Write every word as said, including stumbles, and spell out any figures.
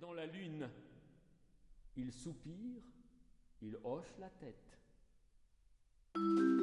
dans la lune. Il soupire, il hoche la tête.